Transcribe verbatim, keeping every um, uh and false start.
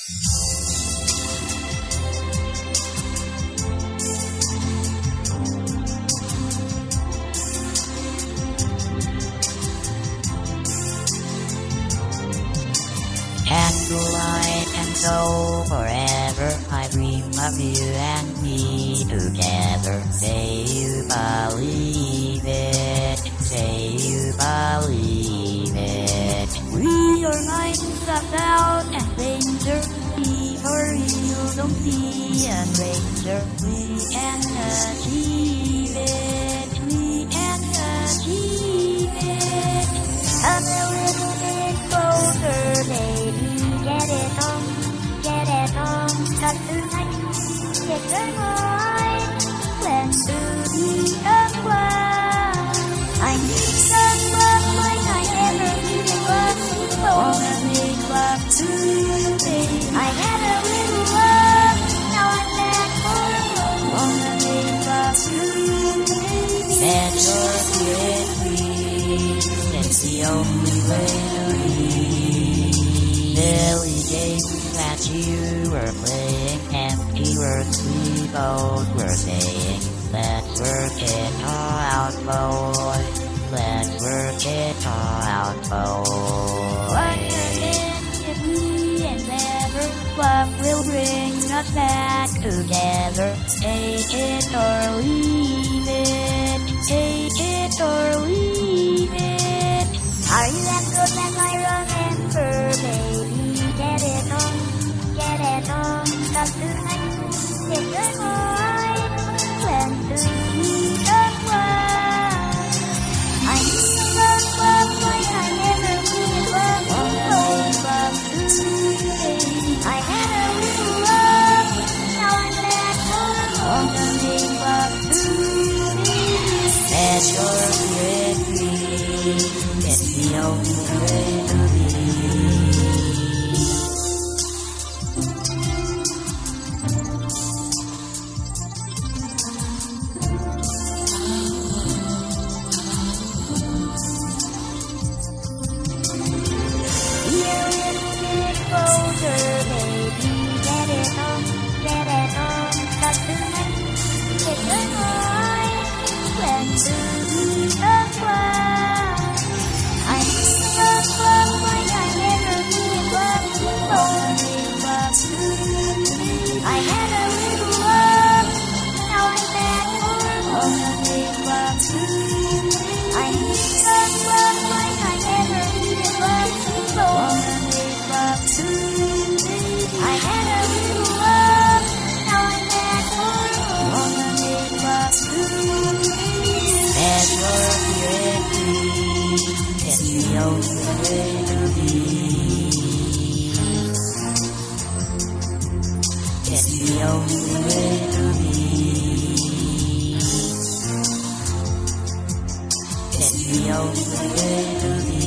Candlelight and so forever I dream of you and me together. Say you believe it, say you believe it. We are minds of doubt and danger. We for real don't see a stranger. We can achieve it, we can achieve it. Come a little bit closer, baby. Get it on, get it on. Cut tonight, take the night. Let's do the unwind. I need someone like I never needed love before. Wanna make love today. I had a little love, now I'm back for more. Wanna make love today. Set your spirit free. It's the only way to be. Silly games that you were playing, empty words we both were saying. Let's work it all out, boy. Let's work it all out, boy. Wonder if we endeavor, what will bring us back together? Take it or leave it, take it or leave it. Are you as good as I remember, baby? Get it on, get it on. Cause tonight, it's the night. Let's do the unwind. I need some love like I never needed love before. Love today. I had a little love, now I'm back for more. Wanna make love today. Set your spirit free. It's the only way to be. Be a little bit closer, baby. Get it on, get it on. Cause tonight, it's the night. Let's do the unwind. I need some love like I never needed love before. Love today. I had a little love, now I'm back for more. Wanna make love today. I need some love like I never needed love before. Wanna make love today. I had a little love, now I'm back for more. Wanna make love today. Set your spirit free. It's the only way to be. It's the only way to be. It's the only way to be.